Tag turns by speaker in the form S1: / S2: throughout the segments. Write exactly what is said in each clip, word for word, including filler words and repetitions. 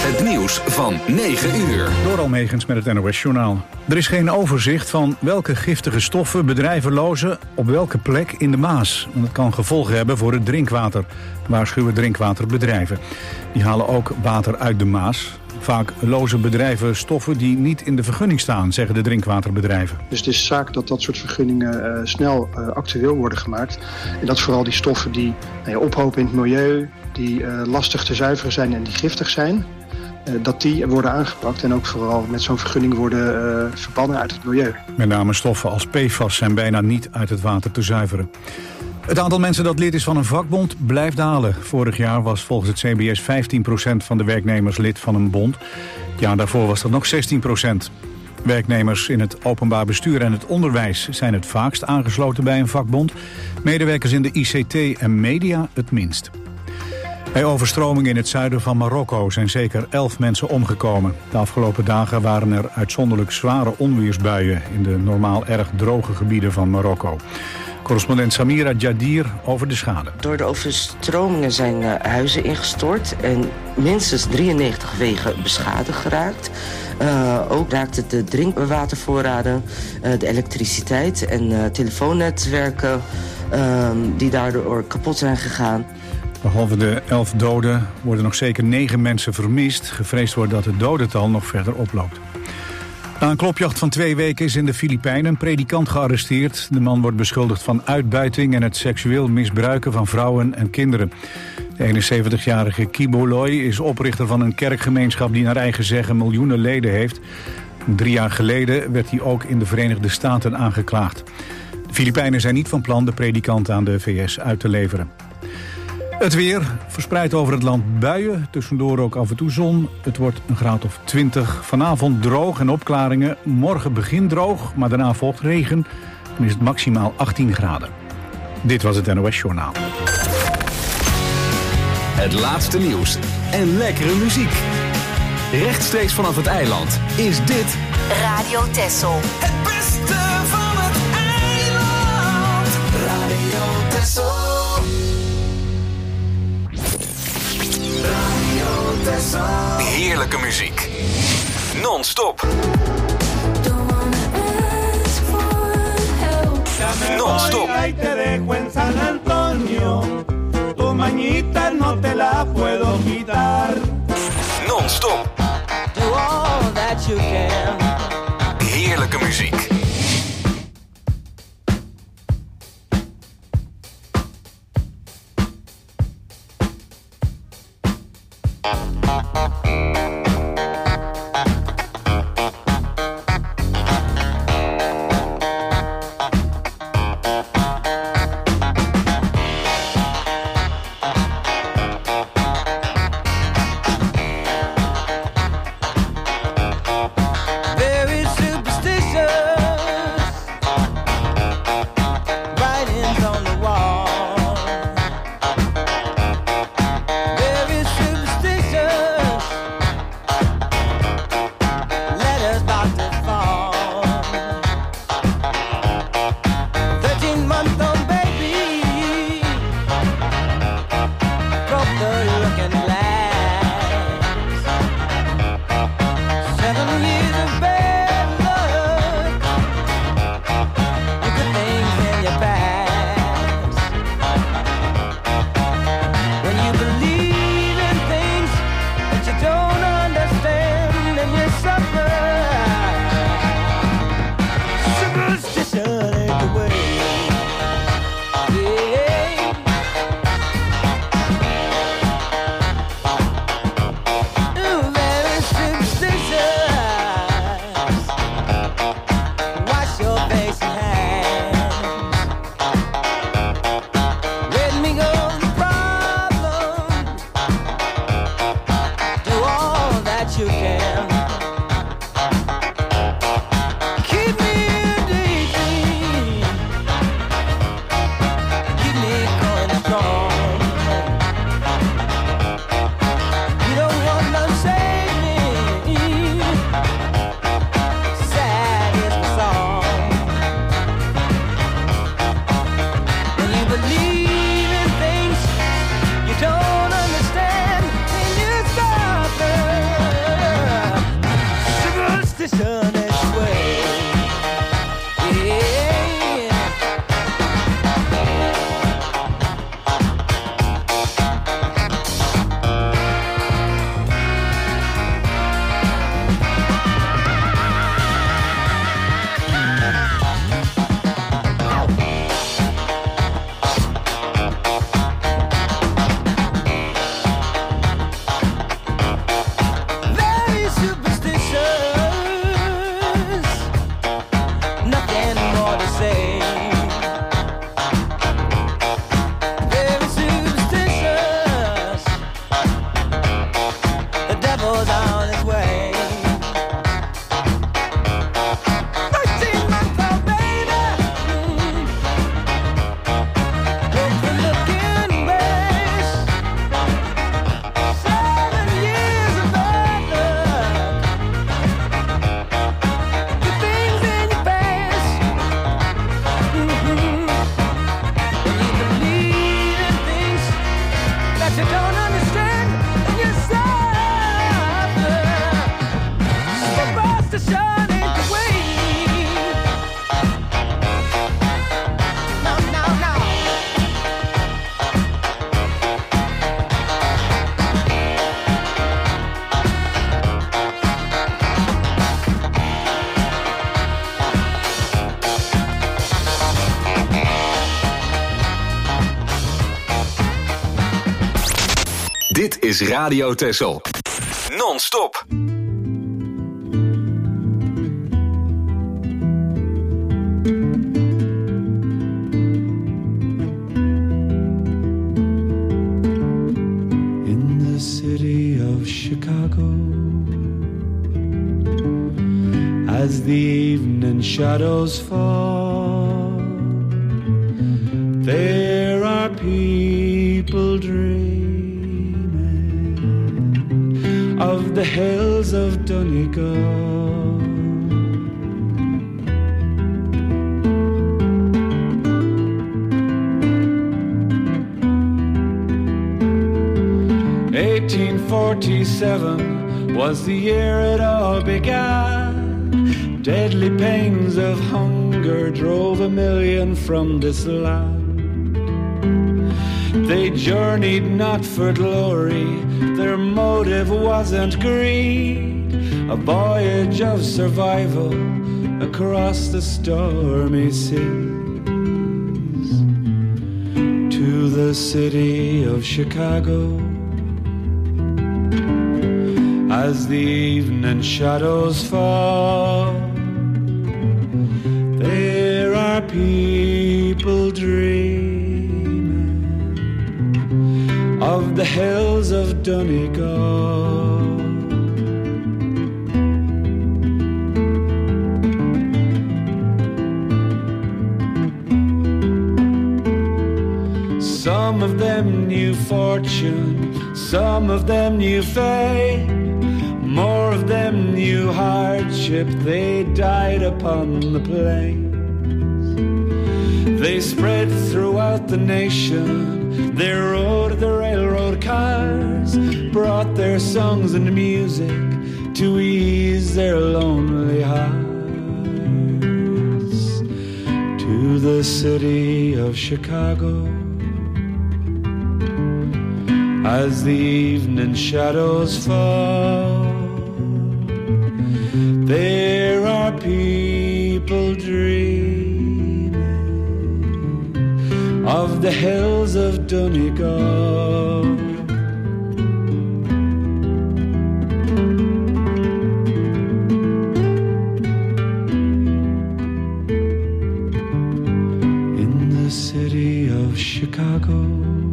S1: Het nieuws van negen uur.
S2: Door Almegens met het N O S-journaal. Er is geen overzicht van welke giftige stoffen bedrijven lozen op welke plek in de Maas. Want het kan gevolgen hebben voor het drinkwater. Waarschuwen drinkwaterbedrijven. Die halen ook water uit de Maas. Vaak lozen bedrijven stoffen die niet in de vergunning staan, zeggen de drinkwaterbedrijven.
S3: Dus het is zaak dat dat soort vergunningen uh, snel uh, actueel worden gemaakt. En dat vooral die stoffen die nou ja, ophopen in het milieu, die uh, lastig te zuiveren zijn en die giftig zijn, uh, dat die worden aangepakt en ook vooral met zo'n vergunning worden uh, verbannen uit het milieu.
S2: Met name stoffen als P F A S zijn bijna niet uit het water te zuiveren. Het aantal mensen dat lid is van een vakbond blijft dalen. Vorig jaar was volgens het C B S vijftien procent van de werknemers lid van een bond. Het jaar daarvoor was dat nog zestien procent. Werknemers in het openbaar bestuur en het onderwijs zijn het vaakst aangesloten bij een vakbond. Medewerkers in de I C T en media het minst. Bij overstromingen in het zuiden van Marokko zijn zeker elf mensen omgekomen. De afgelopen dagen waren er uitzonderlijk zware onweersbuien in de normaal erg droge gebieden van Marokko. Correspondent Samira Jadir over de schade.
S4: Door de overstromingen zijn uh, huizen ingestort en minstens drieënnegentig wegen beschadigd geraakt. Uh, ook raakte de drinkwatervoorraden, uh, de elektriciteit en uh, telefoonnetwerken uh, die daardoor kapot zijn gegaan.
S2: Behalve de elf doden worden nog zeker negen mensen vermist. Gevreesd wordt dat het dodental nog verder oploopt. Na een klopjacht van twee weken is in de Filipijnen een predikant gearresteerd. De man wordt beschuldigd van uitbuiting en het seksueel misbruiken van vrouwen en kinderen. De eenenzeventigjarige Kiboloy is oprichter van een kerkgemeenschap die naar eigen zeggen miljoenen leden heeft. Drie jaar geleden werd hij ook in de Verenigde Staten aangeklaagd. De Filipijnen zijn niet van plan de predikant aan de V S uit te leveren. Het weer, verspreid over het land buien, tussendoor ook af en toe zon. Het wordt een graad of twintig. Vanavond droog en opklaringen. Morgen begint droog, maar daarna volgt regen. Dan is het maximaal achttien graden. Dit was het N O S-journaal.
S1: Het laatste nieuws en lekkere muziek. Rechtstreeks vanaf het eiland is dit
S5: Radio Texel.
S6: Het beste van het eiland. Radio Texel.
S1: Heerlijke muziek. Non-stop. Non-stop. Non-stop. Heerlijke muziek.
S6: was on its way. Thirteen months old baby, mm. Takes a look in grace. Seven years of bad luck. The things in your face, mm-hmm. And you believe in things that you don't understand, and you suffer. Superstition ain't the way. No, no, no.
S1: Dit is Radio Texel. Non-stop.
S7: In the city of Chicago, as the evening shadows fall, there are people dreaming of the hills of Donegal. eighteen forty-seven was the year it all began. Deadly pains of hunger drove a million from this land. They journeyed not for glory, their motive wasn't greed. A voyage of survival across the stormy seas. To the city of Chicago, as the evening shadows fall, there are people dreaming of the hills of Donegal. Some of them knew fortune, some of them knew fame. More of them knew hardship, they died upon the plains. They spread throughout the nation, they rode the railroad cars, brought their songs and music to ease their lonely hearts. To the city of Chicago, as the evening shadows fall, there are people dreaming of the hills of Donegal. In the city of Chicago,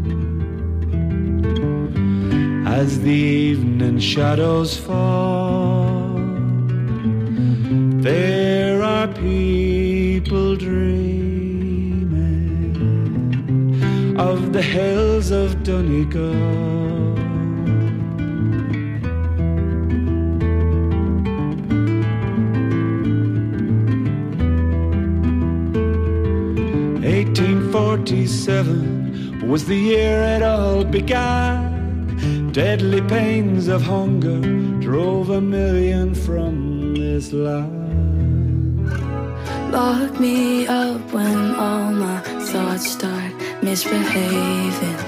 S7: as the evening shadows fall, there are people dreaming of the hills of Donegal. eighteen forty-seven was the year it all began. Deadly pains of hunger drove a million from this land.
S8: Lock me up when all my thoughts start misbehaving.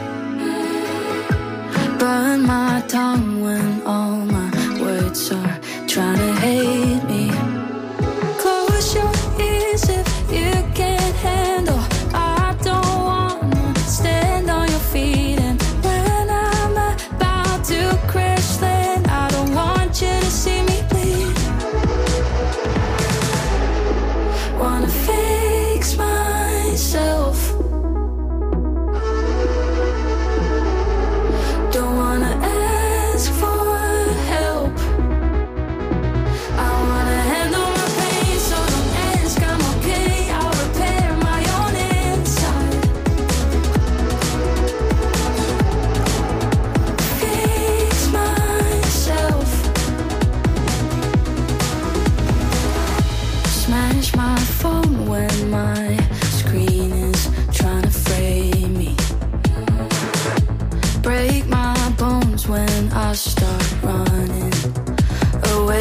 S8: Burn my tongue when all my words are trying to hate me. Close your ears if you can't handle. I don't wanna stand on your feet. And when I'm about to crash land, I don't want you to see me bleed. Wanna fix myself, don't wanna ask for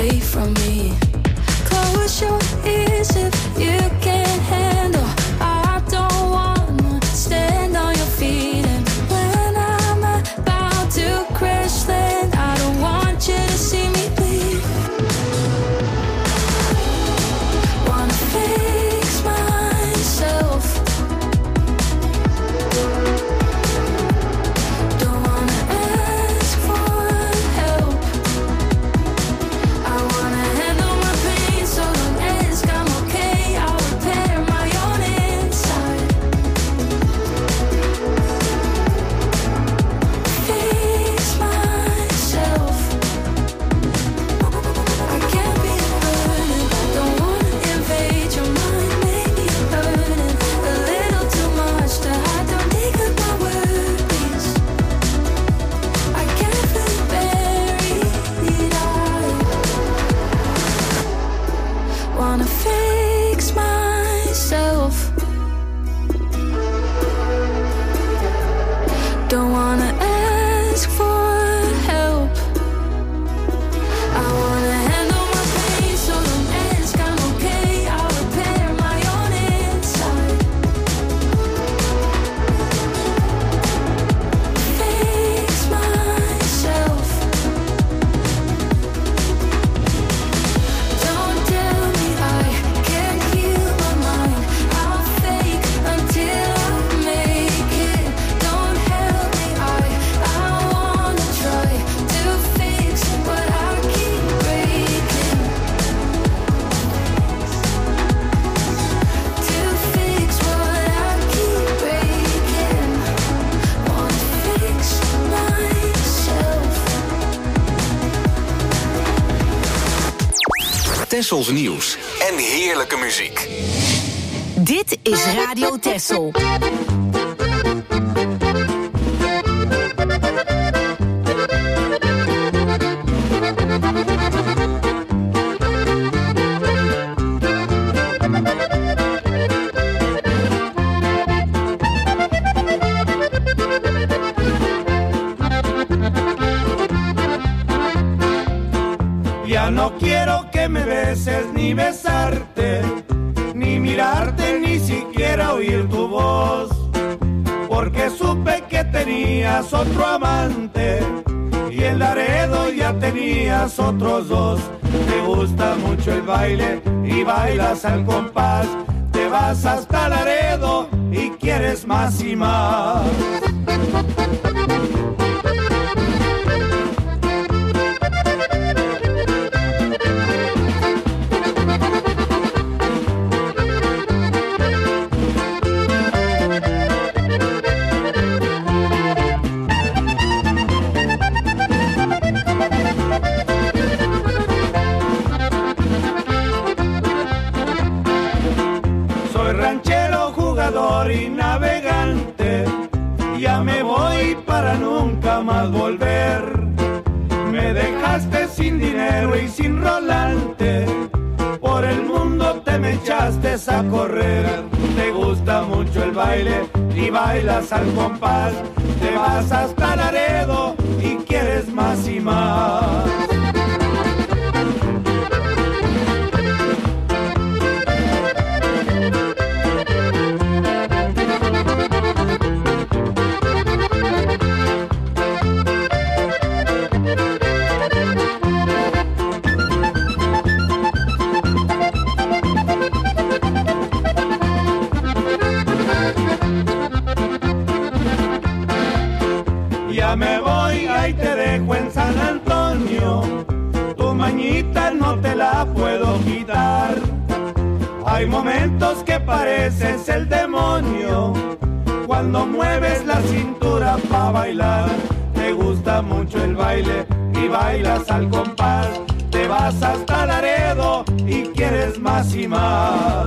S8: away from me. Close your ears if you can't handle. I don't wanna stand on your feet. And when I'm about to crash land, I don't want you to see me bleed. Wanna fix myself. Don't wanna ask for help. I wanna handle my pain so long as I'm okay. I'll repair my own inside. Fix myself. I can't be a burden. Don't wanna invade your mind. Maybe a burden. A little too much to hide. Don't dig up my worries. I can't feel buried. I wanna fix myself. Don't wanna ask for help. I wanna handle my pain so long as I'm okay. I'll repair my own inside. Fix myself. Don't tell me I can't heal my mind. I'll fake until I make it. Don't help me, I I wanna try to fix what I keep breaking. To fix what I keep breaking. Wanna fix myself.
S1: Tessels nieuws en heerlijke muziek.
S5: Dit is Radio Tessel.
S7: Ya no quiero que me beses ni besarte, ni mirarte, ni siquiera oír tu voz, porque supe que tenías otro amante y en Laredo ya tenías otros dos. Te gusta mucho el baile y bailas al compás, te vas hasta Laredo y quieres más y más. Soy ranchero, jugador y navegante, ya me voy para nunca más volver. Me dejaste sin dinero y sin rolante, por el mundo te me echaste a correr. Te gusta mucho el baile y bailas al compás, te vas hasta Laredo y quieres más y más. Ya me voy, ahí te dejo en San Antonio, tu mañita no te la puedo quitar. Hay momentos que pareces el demonio, cuando mueves la cintura pa' bailar. Te gusta mucho el baile y bailas al compás, te vas hasta Laredo y quieres más y más.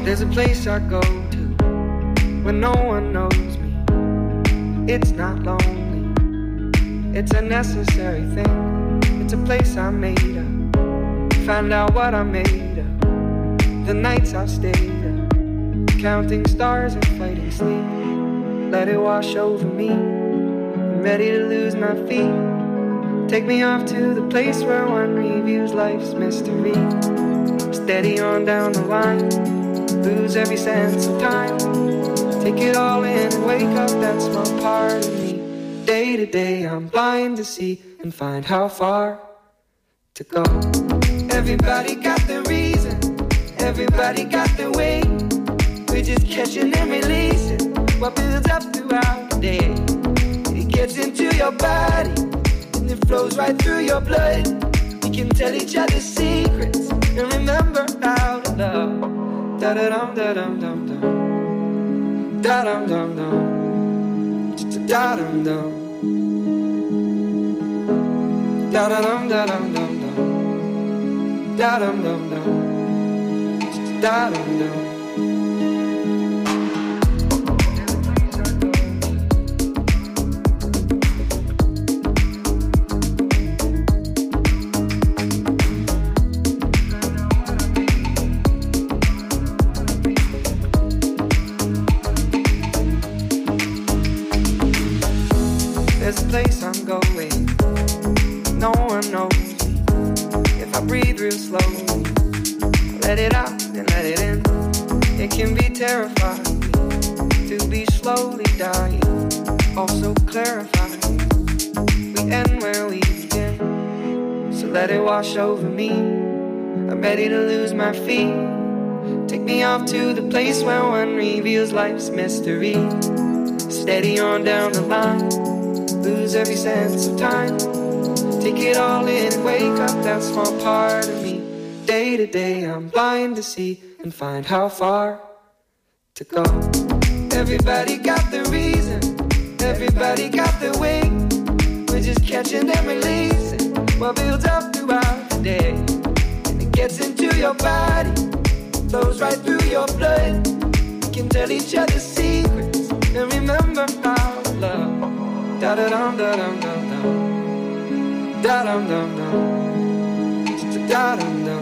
S9: There's a place I go to when no one knows me. It's not lonely, it's a necessary thing. It's a place I made up, find out what I made up. The nights I've stayed up, counting stars and fighting sleep. Let it wash over me, I'm ready to lose my feet. Take me off to the place where one reviews life's mystery. Steady on down the line, lose every sense of time. Take it all in and wake up that small part of me. Day to day I'm blind to see and find how far to go. Everybody got their reason, everybody got their way. We're just catching and releasing what builds up throughout the day. It gets into your body and it flows right through your blood. We can tell each other secrets and remember how to love. Da da dum da dum dum dum, da dum dum dum, da dum dum, da da dum da dum dum dum, da dum dum dum, da dum dum. There's a place I'm going, no one knows me. If I breathe real slowly, let it out and let it in. It can be terrifying to be slowly dying, also clarifying. We end where we begin, so let it wash over me. I'm ready to lose my feet. Take me off to the place where one reveals life's mystery. Steady on down the line, lose every sense of time. Take it all in and wake up that small part of me. Day to day I'm blind to see and find how far to go. Everybody got their reason, everybody got their way. We're just catching and releasing what builds up throughout the day. And it gets into your body, flows right through your blood. We can tell each other secrets and remember how to love. Da da dum da dum dum dum, da dum dum dum, da dum dum,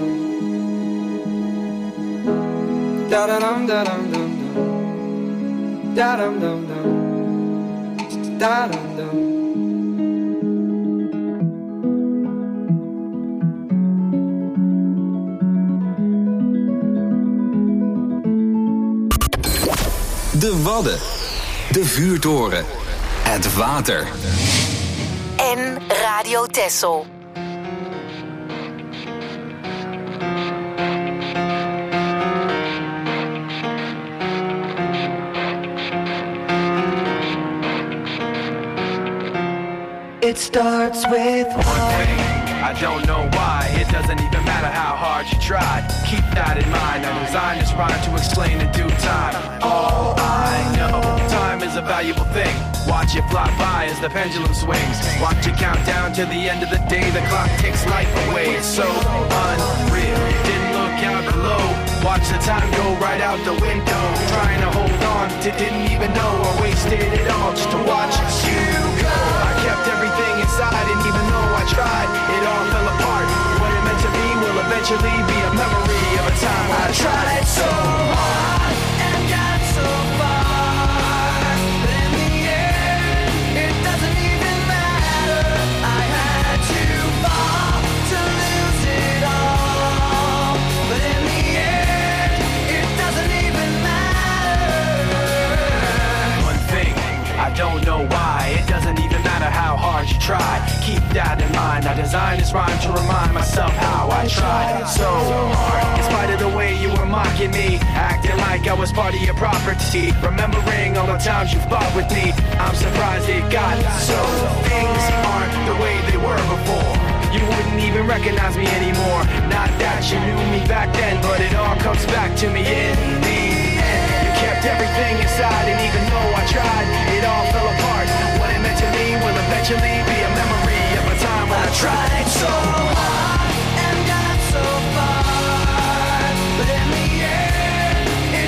S9: da da dum da dum dum dum, da dum dum dum, da dum dum.
S1: De Wadden, de vuurtoren, het water.
S5: En Radio Texel.
S9: It starts with one thing.
S10: I don't know why, it doesn't even matter how hard you try. Keep that in mind, I designed this rhyme to explain in due time. All I know, time is a valuable thing. Watch it fly by as the pendulum swings. Watch it count down to the end of the day. The clock takes life away, it's so unreal. Didn't look out below, watch the time go right out the window. Trying to hold on to didn't even know I wasted it all just to watch you go. I kept everything inside and even though I tried, it all fell apart. What it meant to be will eventually be a memory of a time when I tried so hard and got so far, but in the end, it doesn't even matter. I had to fall to lose it all, but in the end, it doesn't even matter. One thing, I don't know why, it doesn't even matter how hard you try. Keep that in mind, I designed this rhyme to remind myself how I tried so hard. In spite of the way you were mocking me, acting like I was part of your property, remembering all the times you fought with me, I'm surprised it got so. Things aren't the way they were before. You wouldn't even recognize me anymore. Not that you knew me back then, but it all comes back to me in the end. You kept everything inside and even though I tried, it all fell apart. What it meant to me will eventually be a memory of a time when I tried so hard and got so far, but in the end, it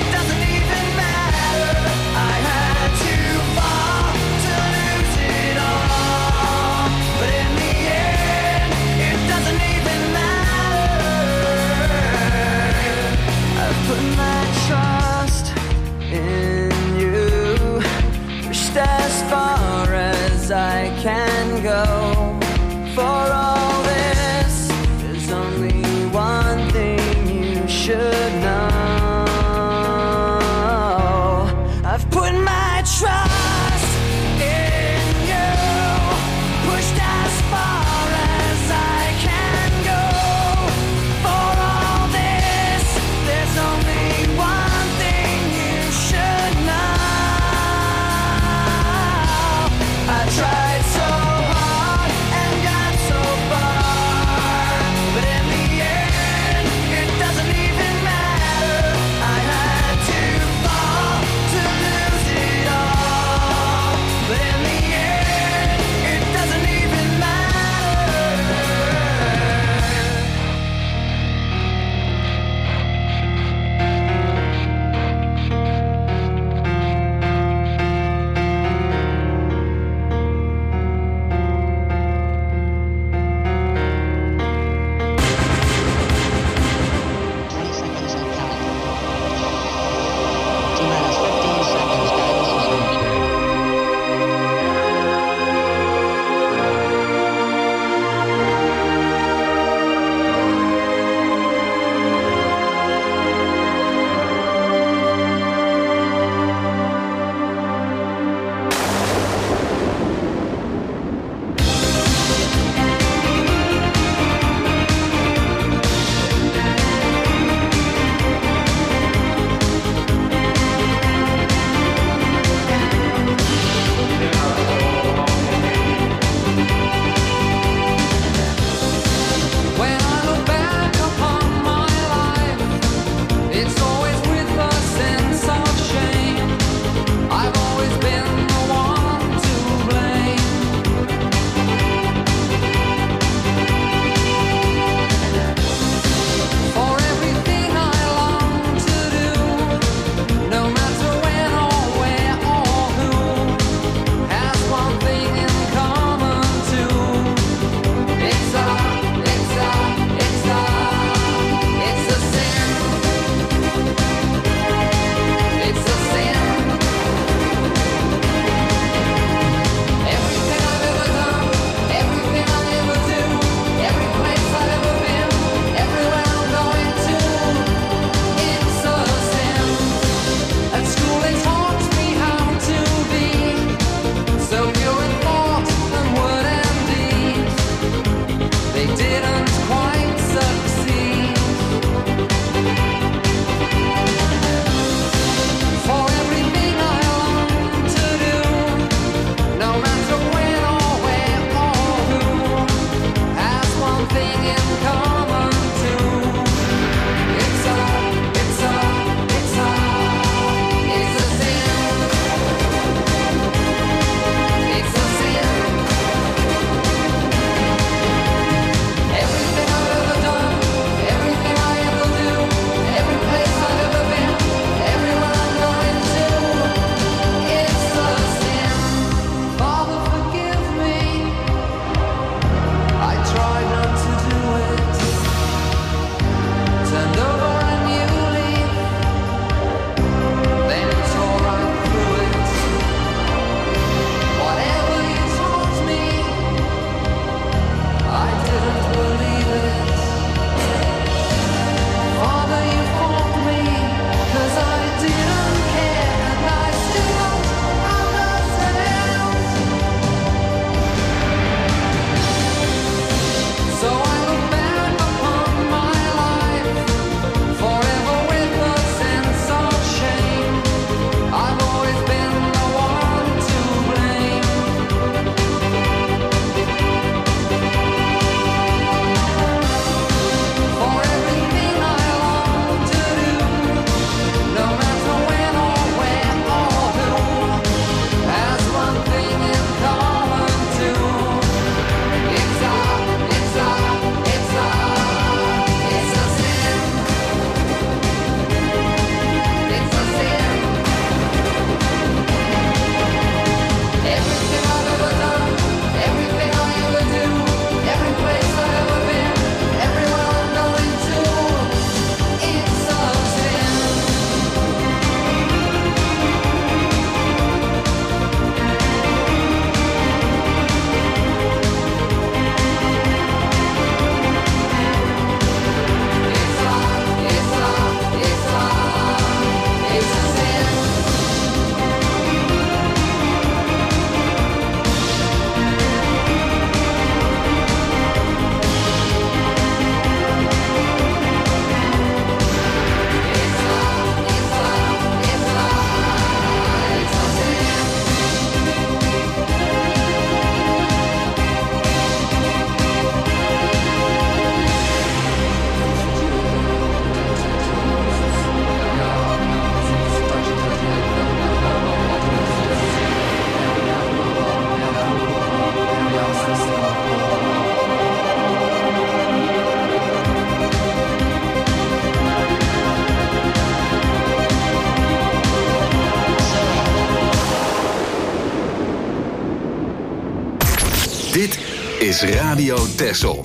S1: Dit is Radio Texel.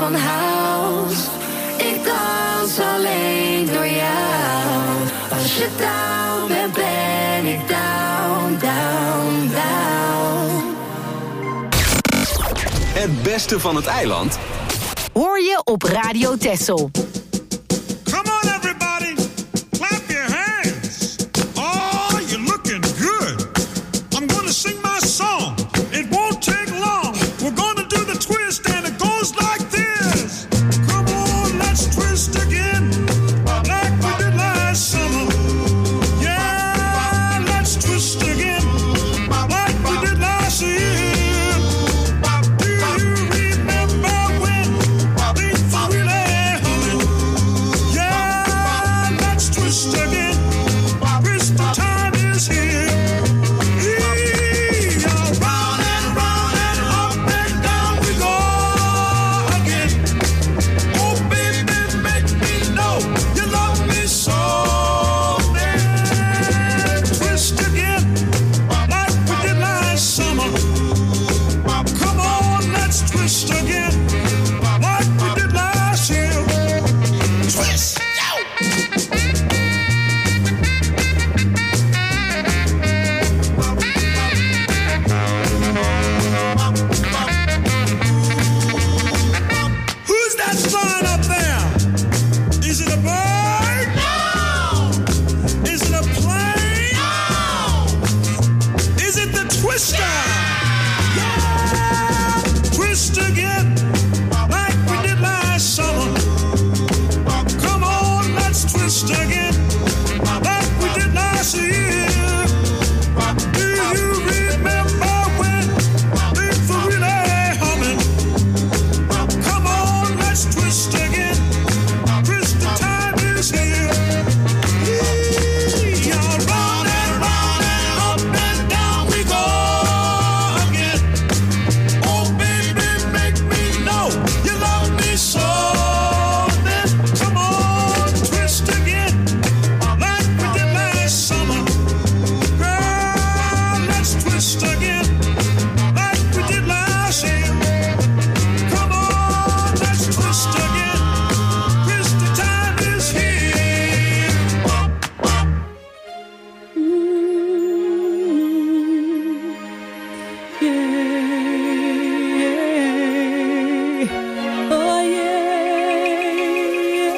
S8: van hout. Ik dans alleen door jou. Als je down bent, ben ik down, down, down.
S1: Het beste van het eiland
S5: hoor je op Radio Texel.
S11: Come on everybody, clap your hands. Oh, you're looking good. I'm gonna sing my song. It won't take long. We're gonna do the twist and it goes like this. Come on, let's twist again, like we did last summer. Yeah, let's twist again, like we did last year. Do you remember when things were really humming? Yeah, let's twist again. Twist, the time is here. Ee, round and round and up and down we go again. Oh baby, make me know you love me so. Then twist again, like we did last summer. Come on, let's twist again, like we did last year. Twist, who's that flying up there? Is it a bird? No. Is it a plane? No. Is it the twister? Yeah. Twist again, like we did last summer. Come on, let's twist again, like we did last year. Do you remember when things were really humming? Come on, let's twist again. Twist, the time is here. Yeah, round and round and up and down we go again. Oh baby, make me know you love me so. Then come on, twist again, like we did last summer. Girl, let's twist again, like we did last year. Come on, let's twist again. Twist, the time is here.
S6: Oh yeah,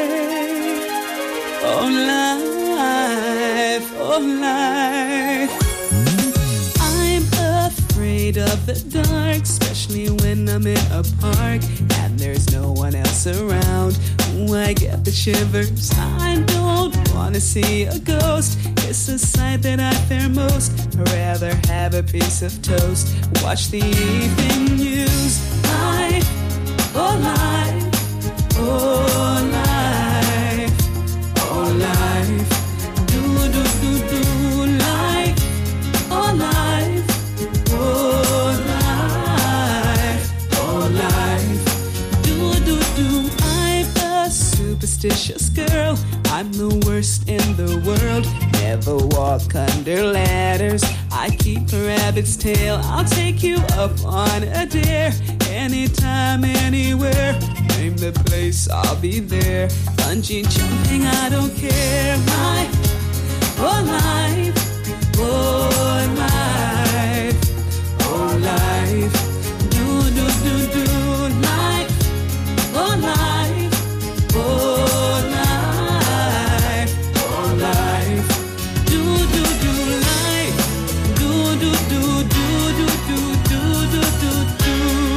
S6: oh life, oh life. I'm afraid of the dark, especially when I'm in a park and there's no one else around. Ooh, I get the shivers. I don't wanna see a ghost. It's the sight that I fear most. I'd rather have a piece of toast, watch the evening news. Life, oh life, oh life, oh life. Do do do do life, oh life, oh life, oh life. Do do do. I'm a superstitious girl. I'm the worst in the world. Never walk under ladders. I keep a rabbit's tail. I'll take you up on a dare. Anytime, anywhere. Name the place, I'll be there. Bungee jumping, I don't care. Life, oh life, oh life, oh life. Do do do do life, oh life, oh life, oh life. Do do do life, do do do do do do do do do do.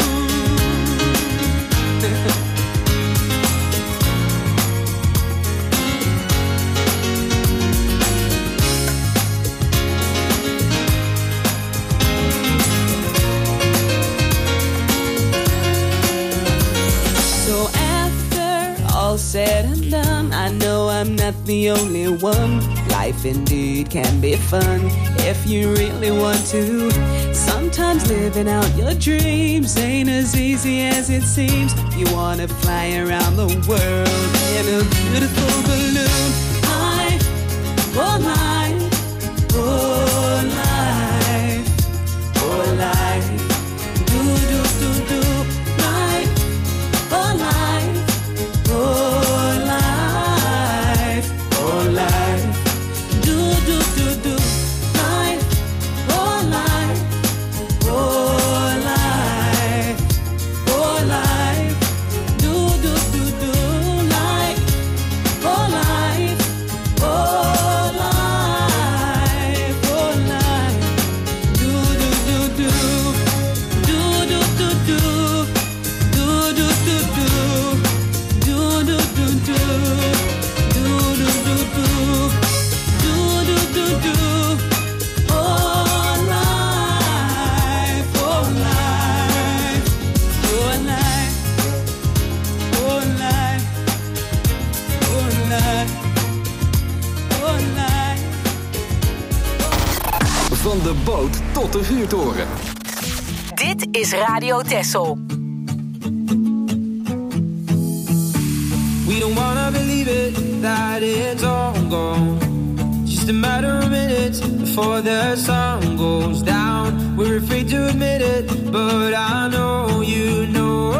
S6: So after all said and done, I know I'm not the only one. Life indeed can be fun if you really want to. Sometimes living out your dreams ain't as easy as it seems. You wanna fly around the world in a beautiful balloon. Life, oh life, oh life, oh life. Do do do do life, oh
S1: Van de boot tot de vuurtoren.
S5: Dit is Radio Texel.
S12: We don't wanna believe it, that it's all gone. Just a matter of minutes before the sun goes down. We're afraid to admit it, but I know you know,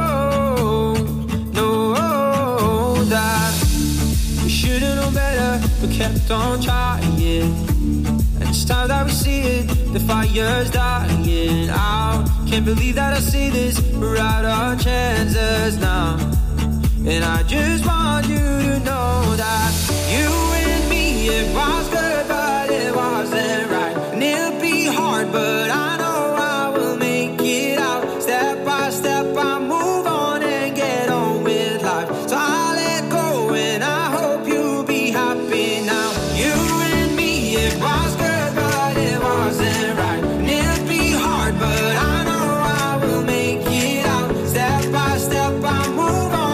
S12: know that we should've known better, but kept on trying. And it's time that we see it, the fire's dying out. Can't believe that I see this, we're out our chances now. And I just want you to know that you and me, it was good, but it wasn't right. And it'll be hard, but I know I will make it out. Step by step, I move on and get on with life. So I let go and I hope you'll be happy now. You and me, it was good, but it wasn't right. And it'll be hard, but I know I will make it out. Step by step, I move on.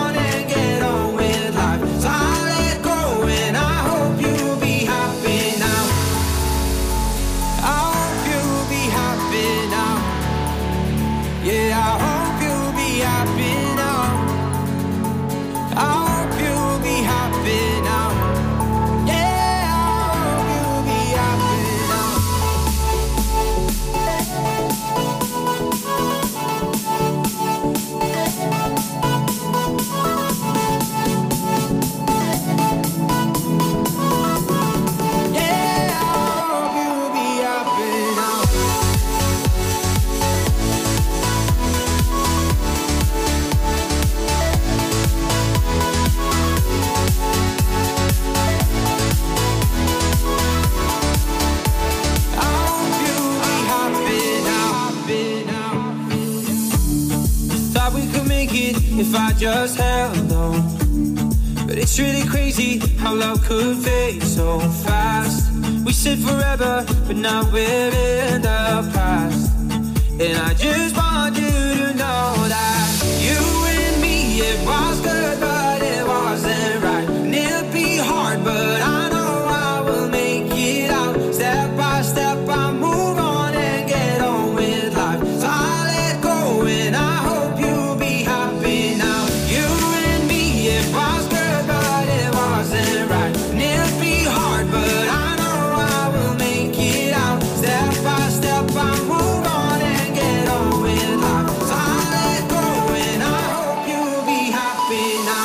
S12: If I just held on, but it's really crazy how love could fade so fast. We said forever, but now we're in the past. And I just want you to know that you and me, it was good, but it wasn't right. And it'll be hard, but I know I will make it out. Step by step, I move on and get on with life. So I let go and I hope you'll be happy now. You and me, it was good, but it wasn't right. And it'll be hard, but I know I will make it out. Step by step, I move on and get on with life. So I let go and I hope you'll be happy now.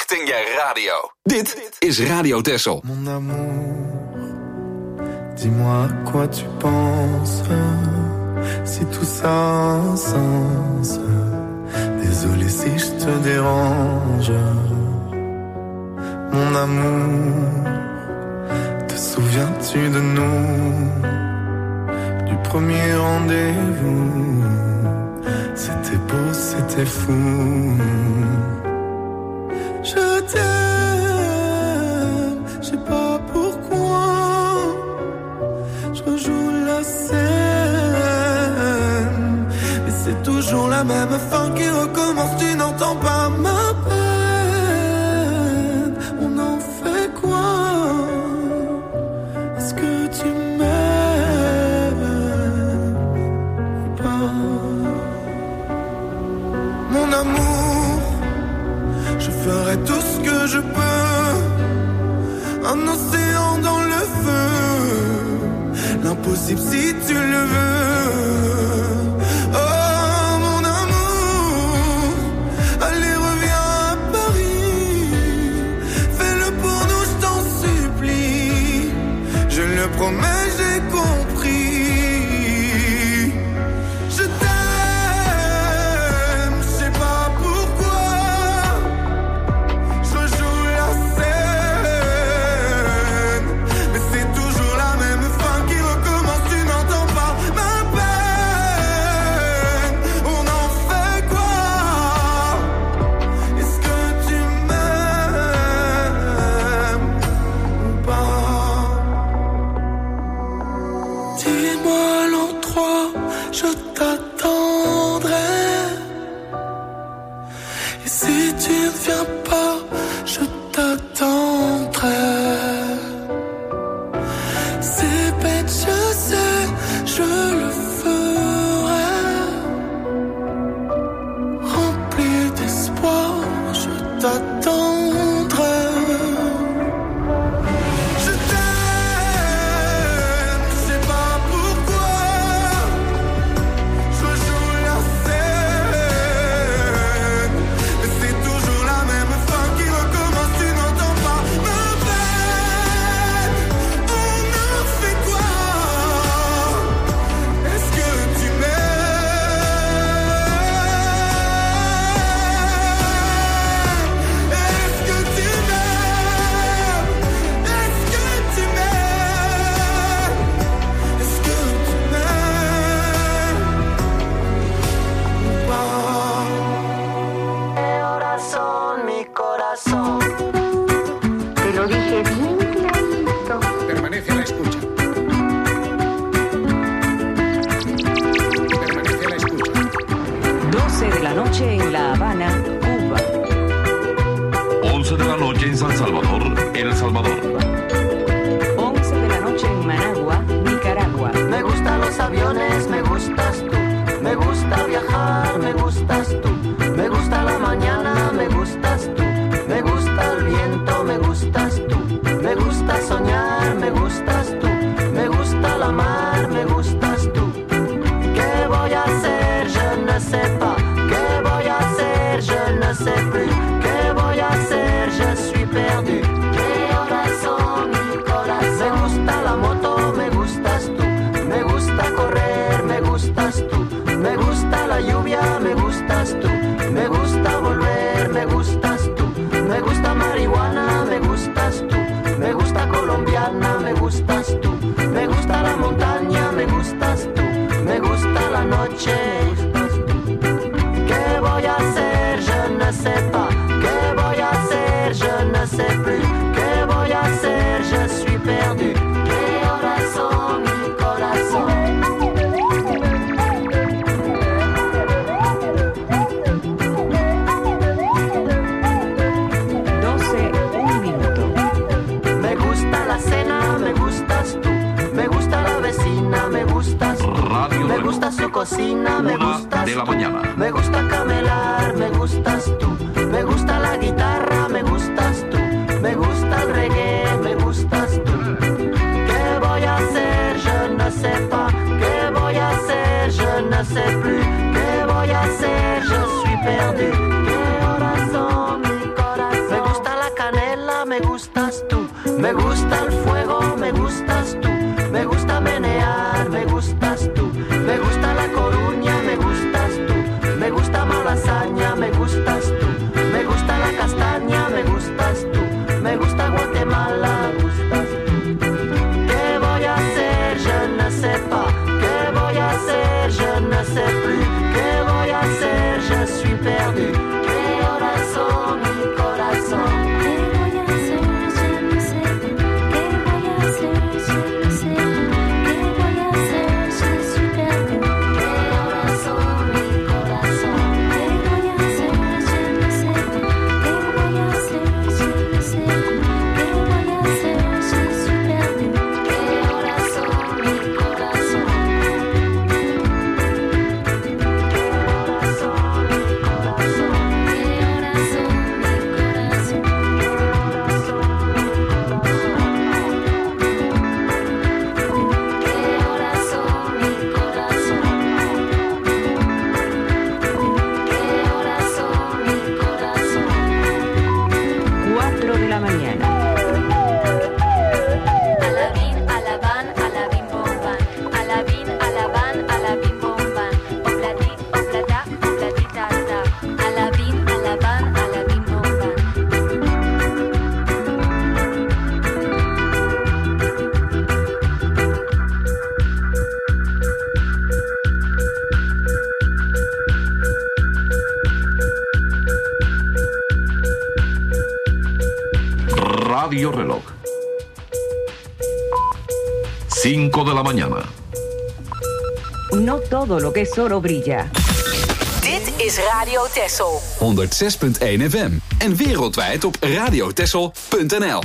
S1: richting je radio. Dit is Radio Texel.
S13: Mon amour, dis-moi à quoi tu penses, si tout ça a un sens. Désolé si je te dérange. Mon amour, te souviens-tu de nous, du premier rendez-vous? C'était beau, c'était fou. Je t'aime, je sais pas pourquoi. Je rejoue la scène, mais c'est toujours la même fin qui recommence. Tu n'entends pas ma peine. On en fait quoi? Est-ce que tu m'aimes ou pas? Mon amour, je ferai tout ce que je peux. Un océan dans le feu, l'impossible si tu le veux. Oh mon amour, allez reviens à Paris. Fais-le pour nous, je t'en supplie. Je le promets, j'ai compris. Je t'aime, je sais pas pourquoi. Je rejoue la scène, mais c'est toujours la même fin qui recommence. Tu n'entends pas ma peine. On en fait quoi? Est-ce que tu m'aimes ou pas? Dis-moi l'endroit, je t'attendrai. Et si tu ne viens pas, je t'attendrai. C'est bête, je sais, je le ferai. Rempli d'espoir, je t'attendrai. Je t'aime, je sais pas pourquoi. Je joue la scène, mais c'est toujours la même fin qui recommence. Tu n'entends pas ma peine. On en fait quoi? Est-ce que tu m'aimes? Est-ce que tu m'aimes? Est-ce que tu m'aimes? Est-ce que tu m'aimes ou pas?
S14: Corazón, mi corazón. Te lo dije bien clarito.
S15: Permanece a la escucha. Permanece a la escucha.
S5: doce de la noche en La Habana, Cuba.
S16: once de la noche en San Salvador, El Salvador.
S5: once de la noche en Managua, Nicaragua.
S14: Me gustan los aviones, me gustas tú. Me gusta viajar, me gustas tú. Me gusta la mañana, me gustas tú. Me gusta el viento, me gustas tú. Me gusta soñar, me gustas tú. Me gusta la mar, me gustas tú. ¿Qué voy a hacer? Je ne sais pas. ¿Qué voy a hacer? Je ne sais plus. ¿Qué voy a hacer? Je suis perdu. ¿Qué corazón, mi corazón? Me gusta la moto, me gustas tú. Me gusta correr, me gustas tú. Me gusta la lluvia, me gustas tú. Me gusta volver, me gustas tú. Me gusta marihuana, me gustas tú. Me gusta colombiana, me gustas tú. Me gusta la montaña, me gustas tú. Me gusta la noche, me gustas tú. ¿Qué voy a hacer? Je ne sais pas. ¿Qué voy a hacer? Je ne sais plus. ¿Qué voy a hacer? Je suis perdu. ¿Qué corazón, mi corazón?
S5: doce, un minuto.
S14: Me gusta la cena, me gustas tú. Me gusta la vecina, me gustas tú.
S16: Radio
S14: Me
S16: Nuevo.
S14: gusta su cocina, me
S16: Una
S14: gustas
S16: de la
S14: tú.
S16: mañana.
S14: Me gusta camelar, me gustas tú. Me gusta la guitarra, me gustas tú. Me gusta el reggae, me gustas tú. ¿Qué voy a hacer? Je ne sais pas. ¿Qué voy a hacer? Je ne sais plus. ¿Qué voy a hacer? Je suis perdu. ¿Qué corazón, mi corazón? Me gusta Me gusta el fuego, me gustas tú. Me gusta menear, me gustas tú. Me gusta La Coruña, me gustas tú. Me gusta Malasaña, me gustas tú. Me gusta La Castaña, me gustas tú. Me gusta Guatemala, me gustas tú. ¿Qué voy a hacer? Je ne sais pas. ¿Qué voy a hacer? Je ne sais plus. ¿Qué voy a hacer? Je suis perdu. ¿Qué horas son, mi corazón? ¿Qué voy a hacer? Je ne sais plus. ¿Qué voy a hacer? Je ne sais plus. ¿Qué voy a hacer? Je suis perdu. ¿Qué horas son, mi corazón? ¿Qué voy a hacer? Je ne sais plus. ¿Qué voy a hacer? Je ne sais plus. ¿Qué voy a hacer? Je suis perdu. ¿Qué horas son, mi corazón?
S5: cuatro de la mañana.
S8: Alabín, alaban, alabín, bomban. Alabín, alaban, alabín, bomban. Obladi, oblada, obladita, da. Alabín, alaban, alabín, bomban.
S16: Radio Reloj. cinco de la mañana.
S5: No todo lo que es oro brilla.
S17: Dit is Radio Texel.
S1: honderdzes punt één F M. En wereldwijd op radiotexel punt n l.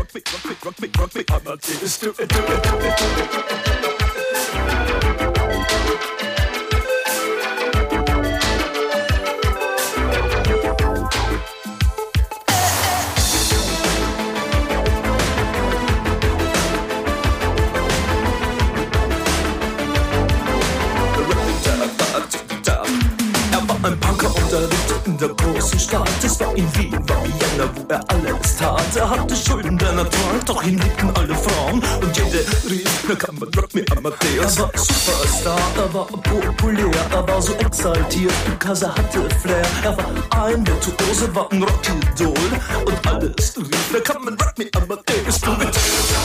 S18: Ein Punker und er lebte in der großen Stadt. Es war in Wien, war Vienna, wo er alles tat. Er hatte Schulden, denn er trank, doch ihn liebten alle Frauen. Und jede rief, na kann man Rock me Amadeus. Er war Superstar, er war populär, er war so exaltiert, because er hatte Flair. Er war ein Virtuose, war ein Rockidol. Und alles rief, na kann man Rock me Amadeus. Du mit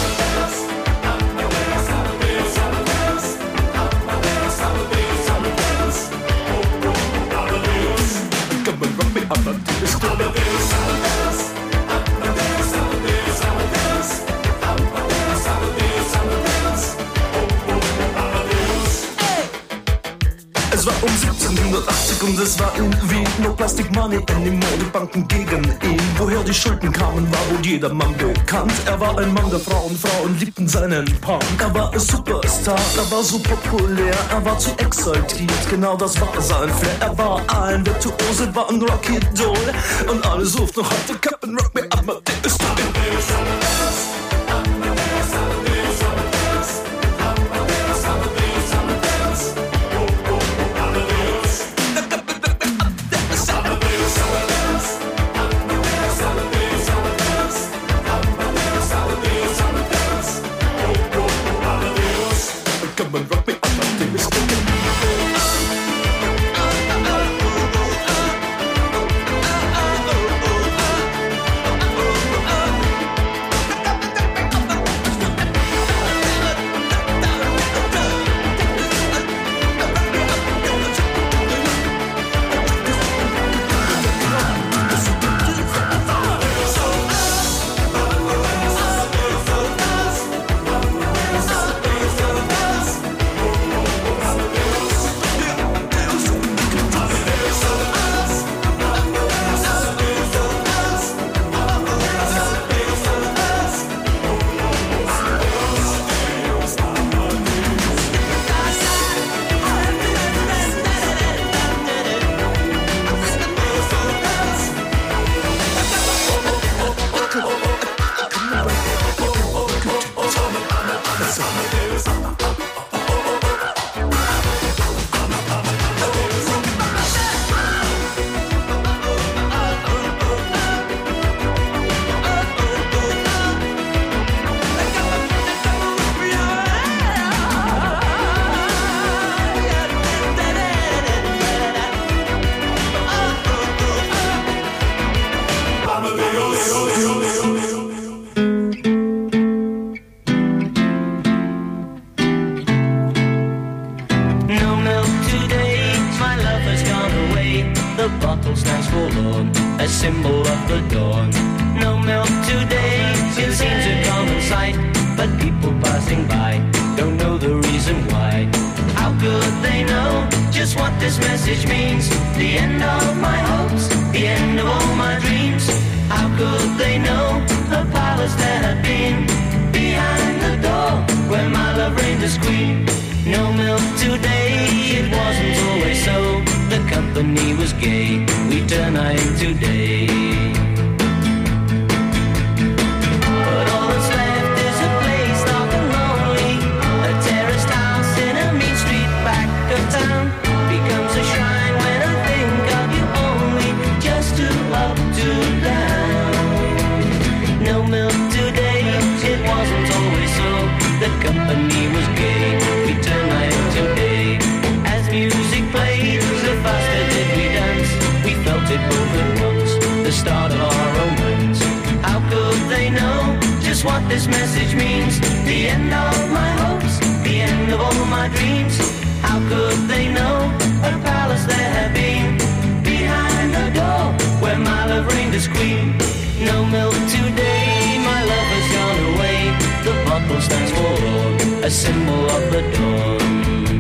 S18: Es war um siebzehnhundertachtzig und es war in Wien. No Plastic Money in die Modebanken gegen ihn. Woher die Schulden kamen, war wohl jedermann bekannt. Er war ein Mann der Frauen, Frauen liebten seinen Punk. Er war ein Superstar, er war so populär, er war zu exaltiert, genau das war sein Flair. Er war ein Virtuose, war ein Rockidol. Und alle suchten noch heute Captain Rock me Amadeus.
S19: bottle stands forlorn, a symbol of the dawn. No milk today, it seems a common sight, but people passing by don't know the reason why. How could they know just what this message means? The end of my hopes, the end of all my dreams. How could they know a palace there had been behind the door where my love reigned as queen? No milk today, it wasn't always so. The company was gay, we turn night today. But all that's left is a place dark and lonely, a terraced house in a mean street back of town. Becomes a shrine when I think of you only, just to up to down. No milk today, it wasn't always so. The company was gay, we turn night today. As music played, the faster did we dance. We felt it both at once, the start of our romance. How could they know just what this message means? The end of my hopes, the end of all my dreams. How could they know a palace there had been behind the door where my love reigned as queen? No milk today, my love has gone away. The bottle stands forlorn, a symbol of the dawn.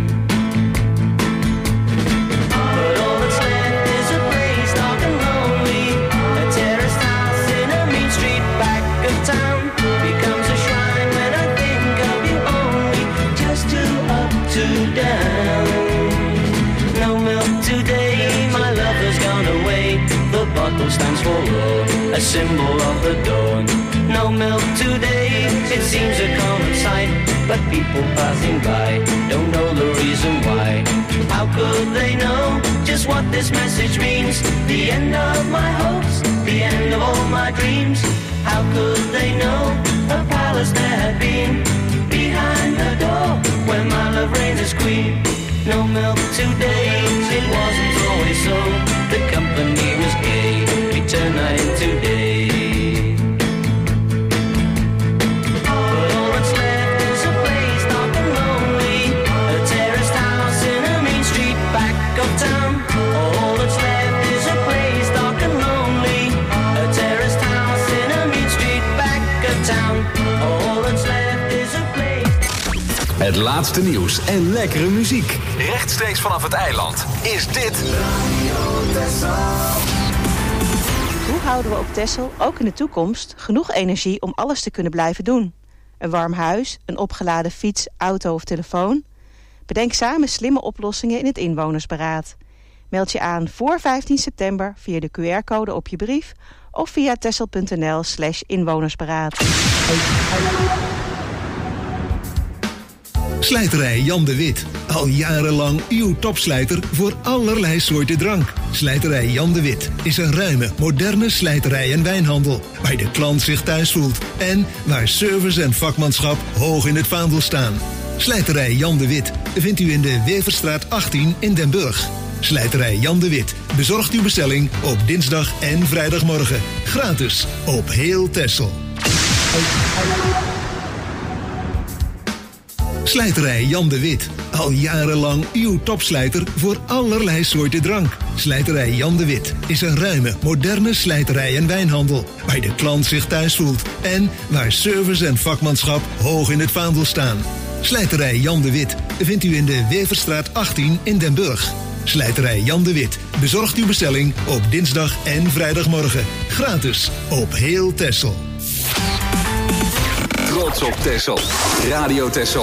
S19: But all that's left is a place dark and lonely, a terraced house in a mean street back of town. Becomes a shrine when I think of you only, just to up to down. No milk today, my love has gone away. The bottle stands forlorn, a symbol of the dawn. No milk today, it seems a common sight, but people passing by don't know the reason why. How could they know just what this message means? The end of my hopes, the end of all my dreams. How could they know a palace there had been behind the door where my love reigned as queen? No milk today, it wasn't always so. The company was gay, we turn night today. But all that's left is a place dark and lonely, a terraced house in a mean street back of town. All that's left is a place dark and lonely, a terraced house in a mean street back of town. All that's left is a place.
S1: Het laatste nieuws en lekkere muziek. Rechtstreeks vanaf het eiland is dit Radio Texel.
S20: Hoe houden we op Texel ook in de toekomst genoeg energie om alles te kunnen blijven doen? Een warm huis, een opgeladen fiets, auto of telefoon? Bedenk samen slimme oplossingen in het inwonersberaad. Meld je aan voor vijftien september via de Q R-code op je brief of via texel.nl slash inwonersberaad.
S21: Slijterij Jan de Wit. Al jarenlang uw topslijter voor allerlei soorten drank. Slijterij Jan de Wit is een ruime, moderne slijterij en wijnhandel, waar de klant zich thuis voelt en waar service en vakmanschap hoog in het vaandel staan. Slijterij Jan de Wit vindt u in de Weverstraat achttien in Den Burg. Slijterij Jan de Wit bezorgt uw bestelling op dinsdag en vrijdagmorgen. Gratis op heel Texel. Slijterij Jan de Wit. Al jarenlang uw topslijter voor allerlei soorten drank. Slijterij Jan de Wit is een ruime, moderne slijterij en wijnhandel, waar de klant zich thuis voelt en waar service en vakmanschap hoog in het vaandel staan. Slijterij Jan de Wit vindt u in de Weverstraat achttien in Den Burg. Slijterij Jan de Wit bezorgt uw bestelling op dinsdag en vrijdagmorgen. Gratis op heel Texel.
S1: Trots op Texel. Radio Texel.